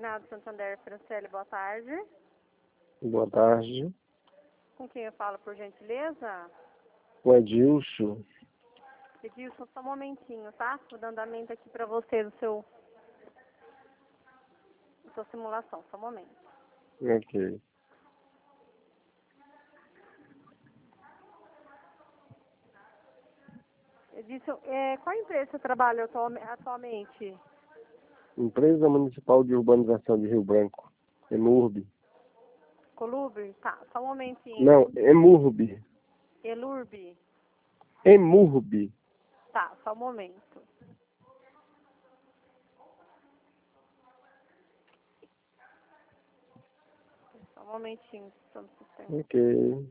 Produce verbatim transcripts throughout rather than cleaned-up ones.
Consignado Santander, Franciele, boa tarde. Boa tarde. Com quem eu falo, por gentileza? O Edilson. Edilson, só um momentinho, tá? Vou dar andamento aqui pra você do seu... da sua simulação, só um momento. Ok. Edilson, é, qual empresa você trabalha atual- atualmente? Empresa Municipal de Urbanização de Rio Branco. Emurb. Colubre? Tá, só um momentinho. Não, Emurb. Elurb? Emurb. Tá, só um momento. Só um momentinho, estou no sistema. Ok.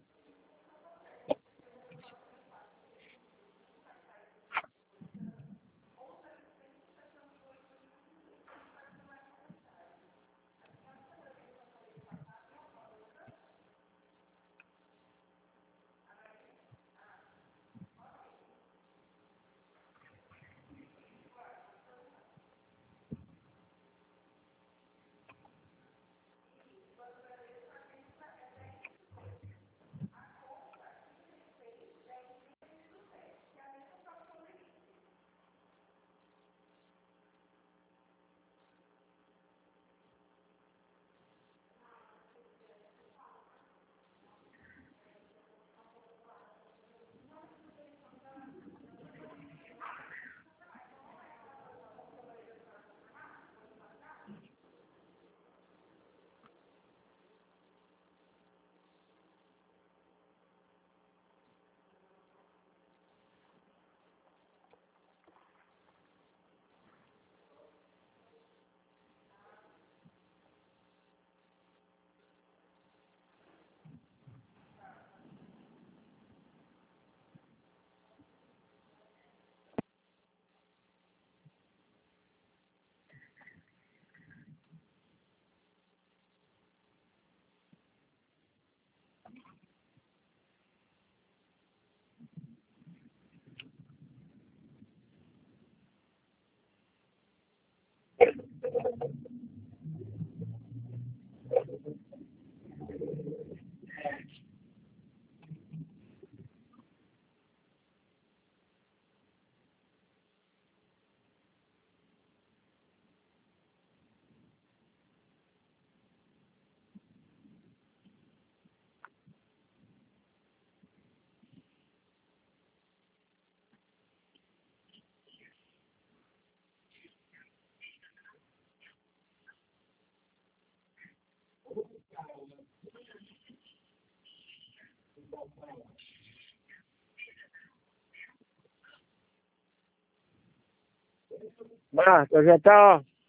Marta, já tá, ó.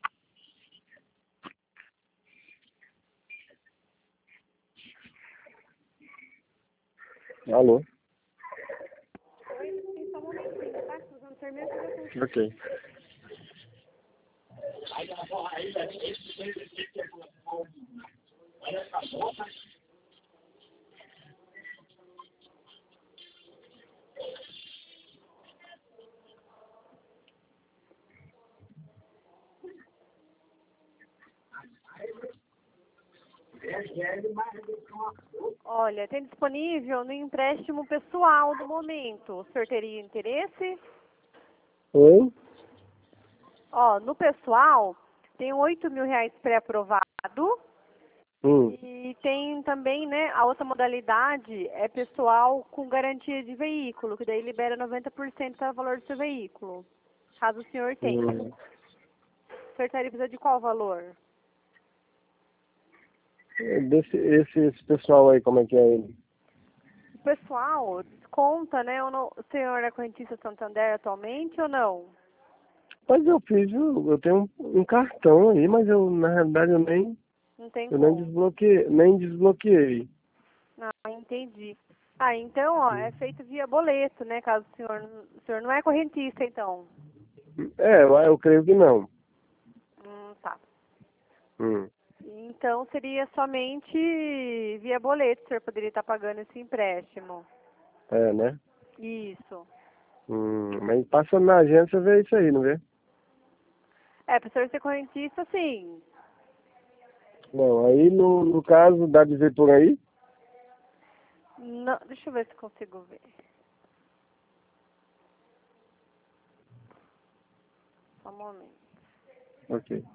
Alô? Oi, sim, só um momentinho, tá? Estou usando termino que eu já Ok. Olha, tem disponível no empréstimo pessoal do momento. O senhor teria interesse? Oi? Ó, no pessoal, tem oito mil reais pré-aprovado. Hum. E tem também, né, a outra modalidade é pessoal com garantia de veículo, que daí libera noventa por cento do valor do seu veículo, caso o senhor tenha. Hum. O senhor precisa de qual valor? Desse, esse, esse pessoal aí, como é que é ele? O pessoal desconta, né? ou não- O senhor é correntista Santander atualmente ou não? Mas eu fiz, eu, eu tenho um, um cartão aí, mas eu, na realidade, eu nem, Não tem eu nem como. desbloqueei, nem desbloqueei. Ah, entendi. Ah, então, ó, é feito via boleto, né? Caso o senhor, o senhor não é correntista, então. É, eu, eu creio que não. Hum, tá. Hum. Então, seria somente via boleto que o senhor poderia estar pagando esse empréstimo. É, né? Isso. Hum, mas passa na agência ver isso aí, não vê? É, para o senhor ser correntista, sim. Não, aí no, no caso, dá de ver por aí? Não, deixa eu ver se consigo ver. Só um momento. Ok.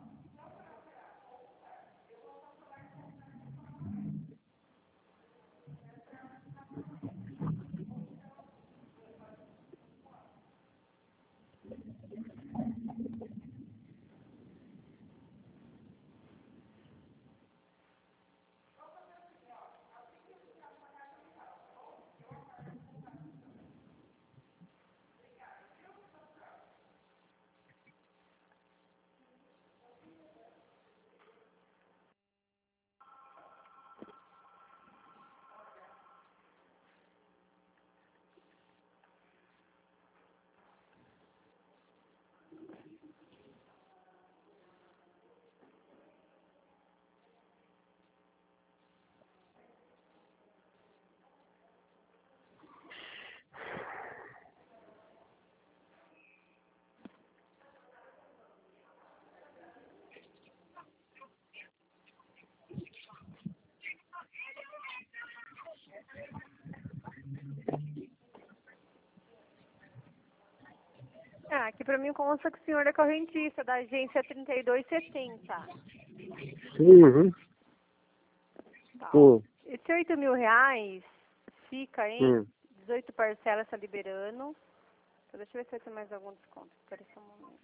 Ah, aqui pra mim consta que o senhor é correntista da agência trinta e dois setenta. Uhum. Tá. Hum. Esse oito mil reais fica em Hum. dezoito parcelas, tá liberando. Então, deixa eu ver se vai ter mais algum desconto. Espera só um momento.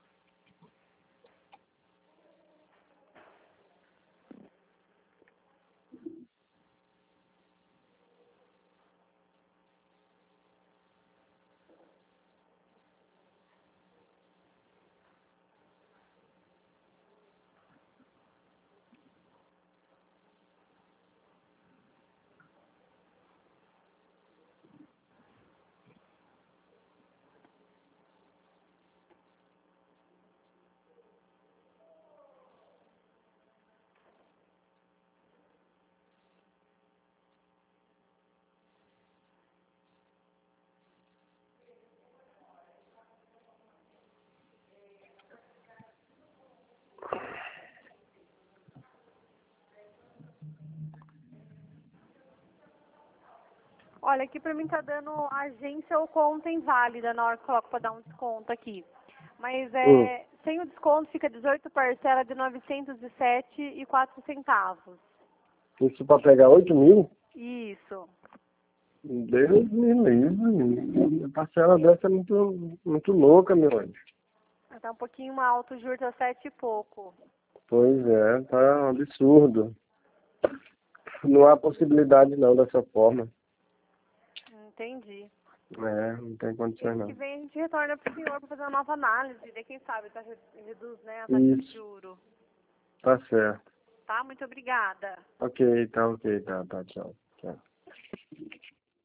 Olha, aqui pra mim tá dando agência ou conta inválida na hora que eu coloco pra dar um desconto aqui. Mas Hum. é, sem o desconto fica dezoito parcelas de novecentos e sete e quatro centavos. Isso pra pegar oito mil? Isso. Deus me livre. A parcela dessa é muito, muito louca, meu anjo. Tá um pouquinho alto, o juros tá sete e pouco. Pois é, tá um absurdo. Não há possibilidade não dessa forma. Entendi. É, não tem condições Mês que não. vem a gente retorna pro senhor pra fazer uma nova análise, ver quem sabe tá, re- reduz, né, a taxa de Isso, juros. tá certo. Tá? Muito obrigada. Ok, tá ok, tá, tá, tchau. Tchau.